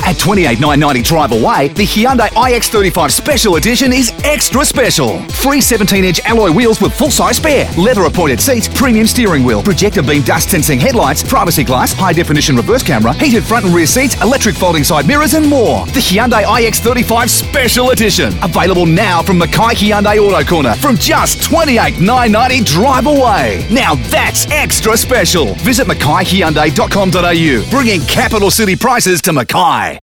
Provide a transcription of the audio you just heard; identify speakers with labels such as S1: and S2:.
S1: At $28,990 drive away, the Hyundai iX35 Special Edition is extra special. Free 17-inch alloy wheels with full-size spare, leather-appointed seats, premium steering wheel, projector beam dust sensing headlights, privacy glass, high-definition reverse camera, heated front and rear seats, electric folding side mirrors and more. The Hyundai iX35 Special Edition. Available now from Mackay Hyundai Auto Corner from just $28,990 drive away. Now that's extra special. Visit mackayhyundai.com.au, bringing capital city prices to Mackay.